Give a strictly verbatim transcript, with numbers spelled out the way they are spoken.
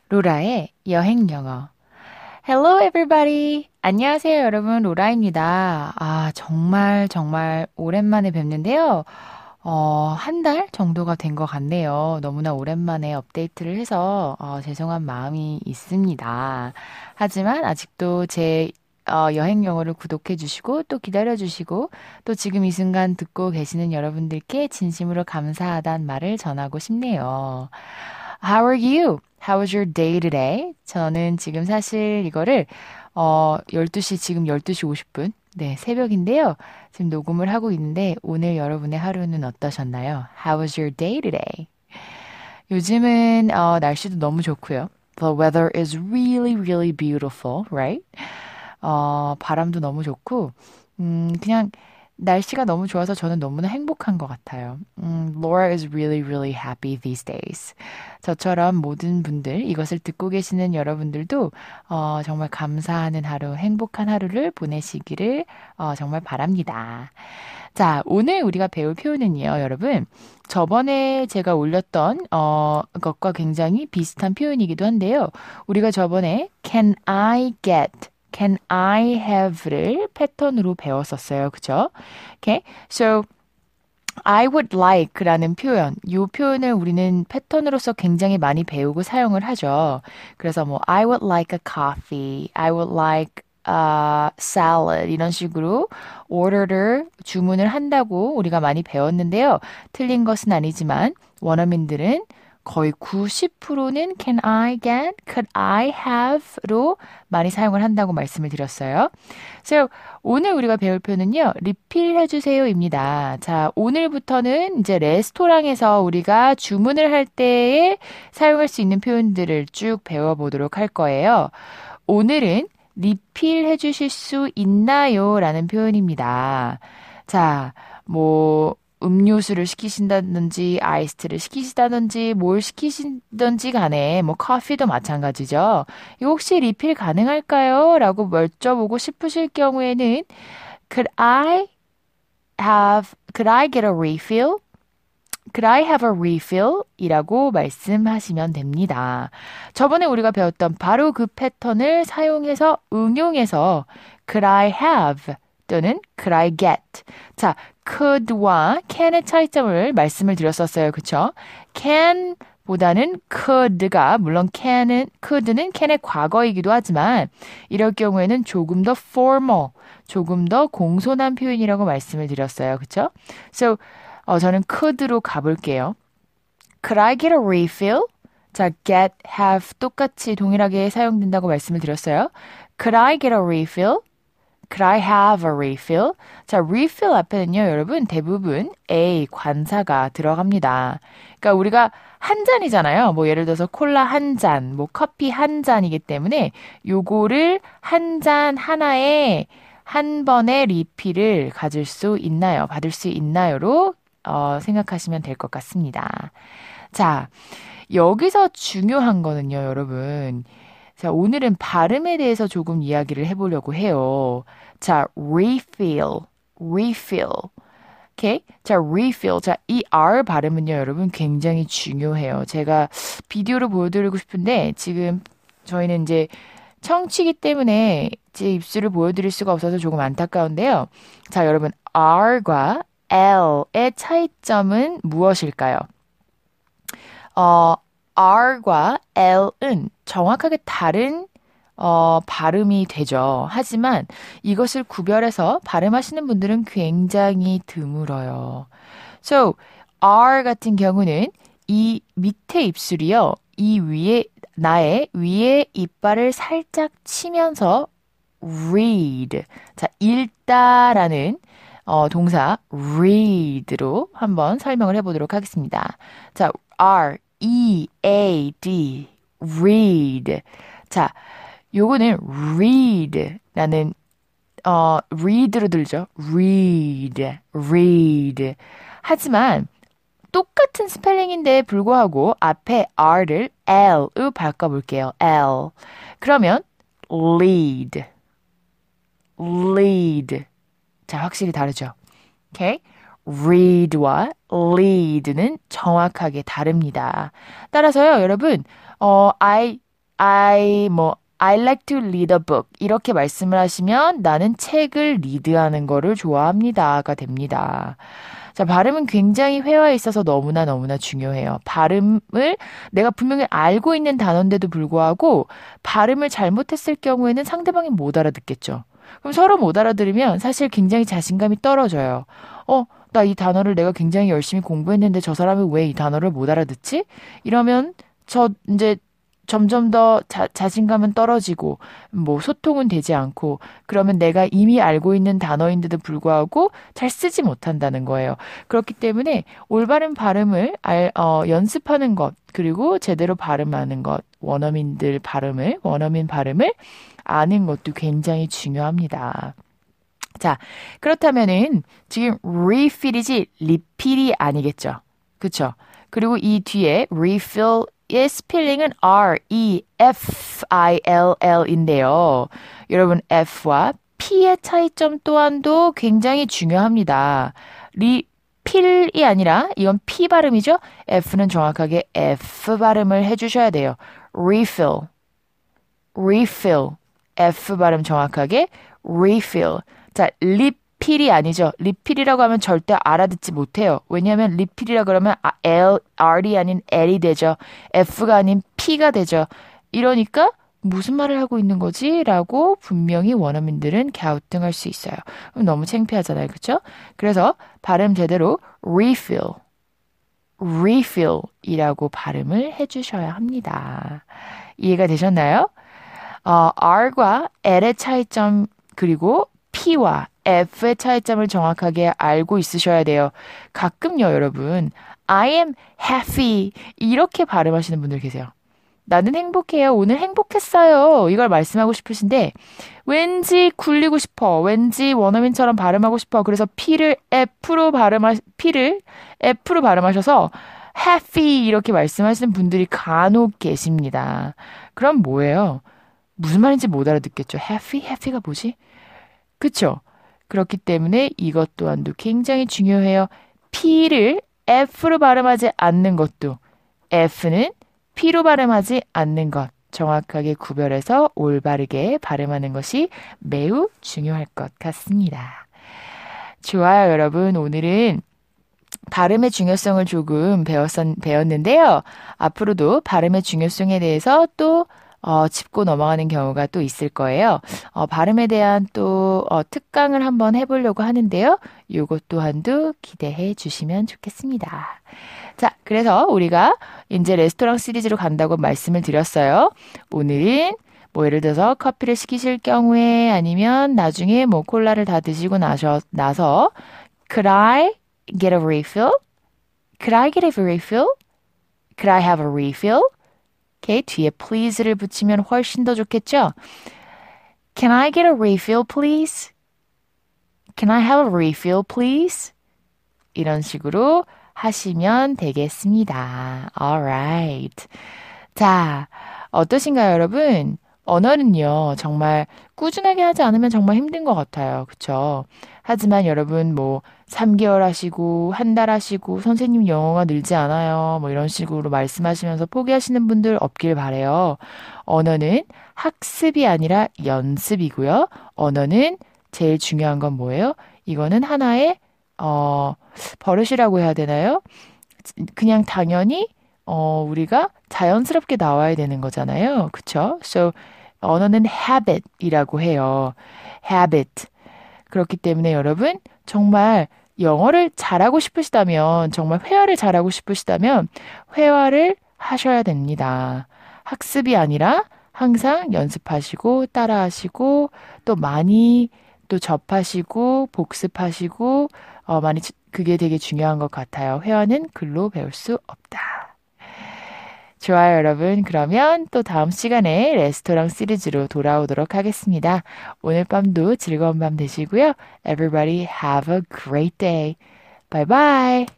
로라의 여행 영어. Hello everybody. 안녕하세요 여러분. 로라입니다. 아, 정말 정말 오랜만에 뵙는데요. 어, 한 달 정도가 된 것 같네요. 너무나 오랜만에 업데이트를 해서 어, 죄송한 마음이 있습니다. 하지만 아직도 제 어, 여행 영어를 구독해 주시고 또 기다려 주시고 또 지금 이 순간 듣고 계시는 여러분들께 진심으로 감사하다는 말을 전하고 싶네요. How are you? How was your day today? 저는 지금 사실 이거를 어 열두 시 지금 열두 시 오십 분 네, 새벽인데요. 지금 녹음을 하고 있는데 오늘 여러분의 하루는 어떠셨나요? How was your day today? 요즘은 어 날씨도 너무 좋고요. The weather is really really beautiful, right? 어 바람도 너무 좋고 음 그냥 날씨가 너무 좋아서 저는 너무나 행복한 것 같아요. 음, Laura is really, really happy these days. 저처럼 모든 분들, 이것을 듣고 계시는 여러분들도 어, 정말 감사하는 하루, 행복한 하루를 보내시기를 어, 정말 바랍니다. 자, 오늘 우리가 배울 표현은요, 여러분. 저번에 제가 올렸던 어, 것과 굉장히 비슷한 표현이기도 한데요. 우리가 저번에 can I get can I have를 패턴으로 배웠었어요. 그죠? Okay. So I would like라는 표현, 이 표현을 우리는 패턴으로서 굉장히 많이 배우고 사용을 하죠. 그래서 뭐 I would like a coffee, I would like a salad 이런 식으로 order를 주문을 한다고 우리가 많이 배웠는데요. 틀린 것은 아니지만 원어민들은 거의 구십 퍼센트는 can I get, could I have로 많이 사용을 한다고 말씀을 드렸어요. So, 오늘 우리가 배울 표현은요, 리필 해주세요입니다. 자, 오늘부터는 이제 레스토랑에서 우리가 주문을 할 때에 사용할 수 있는 표현들을 쭉 배워보도록 할 거예요. 오늘은 리필 해주실 수 있나요? 라는 표현입니다. 자, 뭐, 음료수를 시키신다든지 아이스티를 시키시다든지 뭘 시키시든지 간에 뭐 커피도 마찬가지죠. 이거 혹시 리필 가능할까요? 라고 여쭤보고 싶으실 경우에는 Could I have, could I get a refill? Could I have a refill? 이라고 말씀하시면 됩니다. 저번에 우리가 배웠던 바로 그 패턴을 사용해서 응용해서 Could I have 또는 Could I get? 자, could와 can의 차이점을 말씀을 드렸었어요. 그쵸? can 보다는 could가 물론 can은 could는 can의 과거이기도 하지만 이럴 경우에는 조금 더 formal, 조금 더 공손한 표현이라고 말씀을 드렸어요. 그쵸? So 어, 저는 could로 가볼게요. Could I get a refill? 자, get, have 똑같이 동일하게 사용된다고 말씀을 드렸어요. Could I get a refill? Could I have a refill? 자, refill 앞에는요, 여러분, 대부분 A, 관사가 들어갑니다. 그러니까 우리가 한 잔이잖아요. 뭐 예를 들어서 콜라 한 잔, 뭐 커피 한 잔이기 때문에 요거를 한 잔 하나에 한 번에 리필을 가질 수 있나요? 받을 수 있나요?로 어, 생각하시면 될 것 같습니다. 자, 여기서 중요한 거는요, 여러분. 자, 오늘은 발음에 대해서 조금 이야기를 해보려고 해요. 자, refill, refill. 오케이? 자, refill. 자, 이 R 발음은요, 여러분 굉장히 중요해요. 제가 비디오로 보여드리고 싶은데 지금 저희는 이제 청취기 때문에 제 입술을 보여드릴 수가 없어서 조금 안타까운데요. 자, 여러분 R과 L의 차이점은 무엇일까요? 어, R과 L은 정확하게 다른 어, 발음이 되죠. 하지만 이것을 구별해서 발음하시는 분들은 굉장히 드물어요. So, R 같은 경우는 이 밑에 입술이요. 이 위에, 나의 위에 이빨을 살짝 치면서 read. 자, 읽다라는 어, 동사 read로 한번 설명을 해보도록 하겠습니다. 자, R, E, A, D, read. 자, 요거는 read라는 어, read로 들죠. read, read. 하지만 똑같은 스펠링인데 불구하고 앞에 R를 L로 바꿔볼게요. L. 그러면 lead, lead. 자, 확실히 다르죠. 오케이? read와 lead는 정확하게 다릅니다. 따라서요, 여러분, 어, I I 뭐 I like to read a book 이렇게 말씀을 하시면 나는 책을 리드하는 거를 좋아합니다가 됩니다. 자, 발음은 굉장히 회화에 있어서 너무나 너무나 중요해요. 발음을 내가 분명히 알고 있는 단어인데도 불구하고 발음을 잘못했을 경우에는 상대방이 못 알아듣겠죠. 그럼 서로 못 알아들으면 사실 굉장히 자신감이 떨어져요. 어, 나 이 단어를 내가 굉장히 열심히 공부했는데 저 사람이 왜 이 단어를 못 알아듣지? 이러면 저 이제 점점 더 자, 자신감은 떨어지고 뭐 소통은 되지 않고 그러면 내가 이미 알고 있는 단어인데도 불구하고 잘 쓰지 못한다는 거예요. 그렇기 때문에 올바른 발음을 알, 어, 연습하는 것 그리고 제대로 발음하는 것 원어민들 발음을 원어민 발음을 아는 것도 굉장히 중요합니다. 자, 그렇다면은 지금 refill이지 repeat이 아니겠죠. 그쵸? 그리고 이 뒤에 refill의 스펠링은 R-E-F-I-L-L인데요. 여러분 F와 P의 차이점 또한도 굉장히 중요합니다. refill이 아니라 이건 P 발음이죠. F는 정확하게 F 발음을 해주셔야 돼요. refill, refill, F 발음 정확하게 refill. 자, 리필이 아니죠. 리필이라고 하면 절대 알아듣지 못해요. 왜냐하면 리필이라 그러면 L, R이 아닌 L이 되죠. F가 아닌 P가 되죠. 이러니까 무슨 말을 하고 있는 거지? 라고 분명히 원어민들은 갸우뚱할 수 있어요. 그럼 너무 창피하잖아요. 그렇죠? 그래서 발음 제대로 refill, refill 이라고 발음을 해주셔야 합니다. 이해가 되셨나요? 어, R과 L의 차이점 그리고 P와 F의 차이점을 정확하게 알고 있으셔야 돼요. 가끔요, 여러분. I am happy. 이렇게 발음하시는 분들 계세요. 나는 행복해요. 오늘 행복했어요. 이걸 말씀하고 싶으신데 왠지 굴리고 싶어. 왠지 원어민처럼 발음하고 싶어. 그래서 P를 F로 발음하, P를 F로 발음하셔서 happy 이렇게 말씀하시는 분들이 간혹 계십니다. 그럼 뭐예요? 무슨 말인지 못 알아듣겠죠. happy? happy가 뭐지? 그쵸? 그렇기 때문에 이것 또한도 굉장히 중요해요. P를 F로 발음하지 않는 것도 F는 P로 발음하지 않는 것 정확하게 구별해서 올바르게 발음하는 것이 매우 중요할 것 같습니다. 좋아요, 여러분. 오늘은 발음의 중요성을 조금 배웠, 배웠는데요. 앞으로도 발음의 중요성에 대해서 또 어, 짚고 넘어가는 경우가 또 있을 거예요. 어, 발음에 대한 또 어, 특강을 한번 해보려고 하는데요. 요것 또한도 기대해 주시면 좋겠습니다. 자, 그래서 우리가 이제 레스토랑 시리즈로 간다고 말씀을 드렸어요. 오늘은 뭐 예를 들어서 커피를 시키실 경우에 아니면 나중에 뭐 콜라를 다 드시고 나셔, 나서 Could I get a refill? Could I get a refill? Could I have a refill? 이렇게 뒤에 please를 붙이면 훨씬 더 좋겠죠? Can I get a refill, please? Can I have a refill, please? 이런 식으로 하시면 되겠습니다. Alright. 자, 어떠신가요, 여러분? 언어는요, 정말 꾸준하게 하지 않으면 정말 힘든 것 같아요. 그쵸? 하지만 여러분, 뭐, 삼 개월 하시고, 한 달 하시고, 선생님 영어가 늘지 않아요. 뭐 이런 식으로 말씀하시면서 포기하시는 분들 없길 바래요. 언어는 학습이 아니라 연습이고요. 언어는 제일 중요한 건 뭐예요? 이거는 하나의, 어, 버릇이라고 해야 되나요? 그냥 당연히, 어, 우리가 자연스럽게 나와야 되는 거잖아요. 그쵸? So, 언어는 habit이라고 해요. habit. 그렇기 때문에 여러분, 정말 영어를 잘하고 싶으시다면, 정말 회화를 잘하고 싶으시다면, 회화를 하셔야 됩니다. 학습이 아니라 항상 연습하시고, 따라하시고, 또 많이 또 접하시고, 복습하시고, 어, 많이, 그게 되게 중요한 것 같아요. 회화는 글로 배울 수 없다. 좋아요, 여러분. 그러면 또 다음 시간에 레스토랑 시리즈로 돌아오도록 하겠습니다. 오늘 밤도 즐거운 밤 되시고요. Everybody have a great day. Bye bye.